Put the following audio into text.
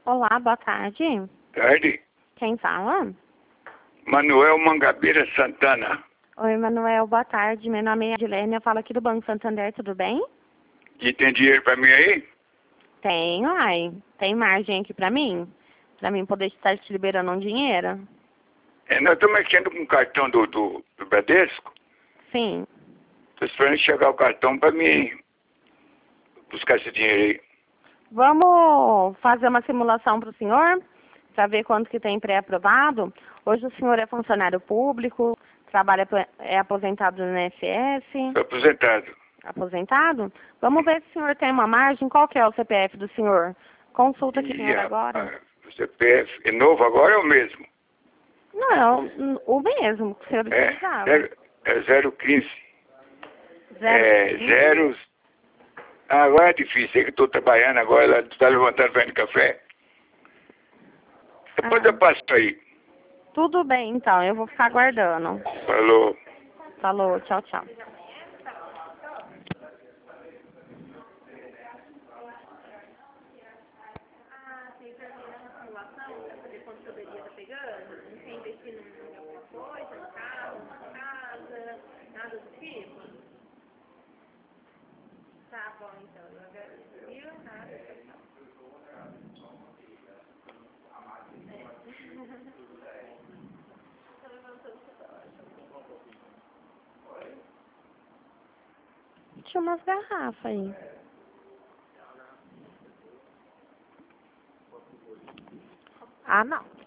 Olá, boa tarde. Tarde. Quem fala? Manuel Mangabeira Santana. Oi, Manuel, boa tarde. Meu nome é Adilene, eu falo aqui do Banco Santander, tudo bem? E tem dinheiro pra mim aí? Tenho, ai. Tem margem aqui pra mim? Pra mim poder estar te liberando um dinheiro? Nós estamos mexendo com o cartão do Bradesco. Sim. Estou esperando chegar o cartão pra mim buscar esse dinheiro aí. Vamos fazer uma simulação para o senhor, para ver quanto que tem pré-aprovado. Hoje o senhor é funcionário público, é aposentado no INSS, Estou aposentado. aposentado? Vamos ver se o senhor tem uma margem. Qual que é o CPF do senhor? Consulta aqui, senhor, agora. O CPF é novo agora ou é o mesmo? Não, o mesmo que o senhor utilizava. É 015. Zero. Zeros. Agora é difícil, é que estou trabalhando agora, está levantando para ir no café. Depois eu passo aí. Tudo bem, então, eu vou ficar aguardando. Falou. Falou, tchau, tchau. Tá bom, então, eu agradeço. Nada. Tinha umas garrafas aí. Ah, não.